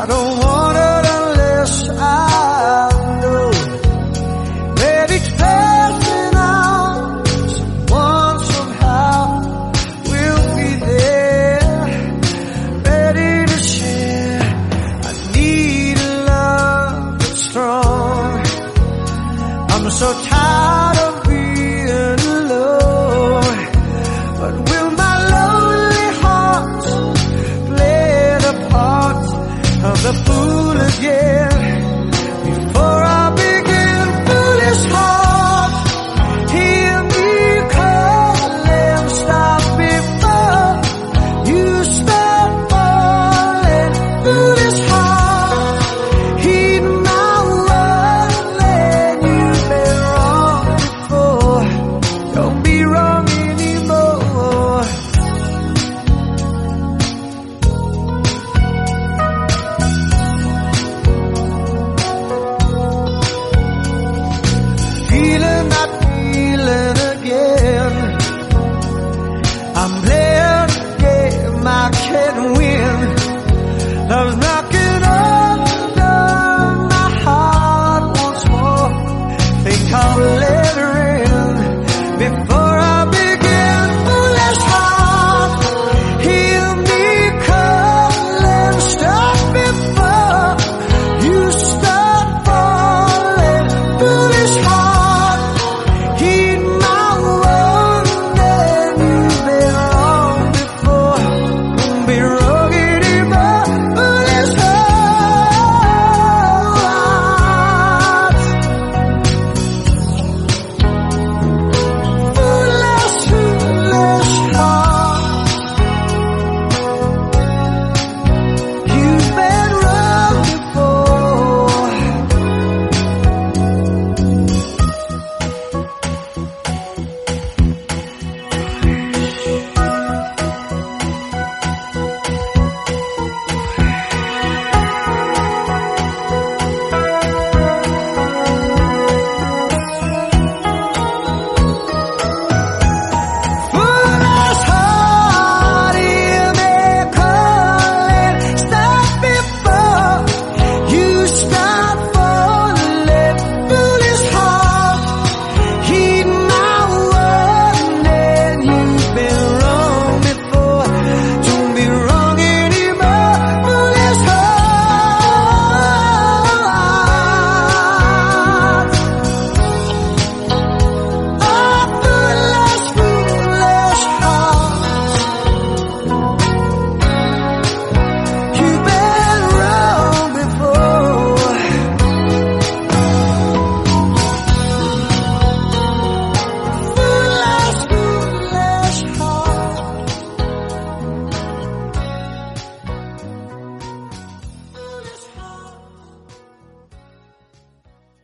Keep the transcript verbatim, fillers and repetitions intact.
I don't want it unless I know that each passing hour, someone somehow will be there, ready to share. I need a love that's strong. I'm so tired of being alone, but will my lonely heart play the part of the fool again? Before I begin, foolish heart, hear me calling. Stop before you start falling. Foolish heart, heed my warning. You've been wrong before, don't be wrong anymore. Feeling that feeling again. I'm playing a game I can't win. Love's not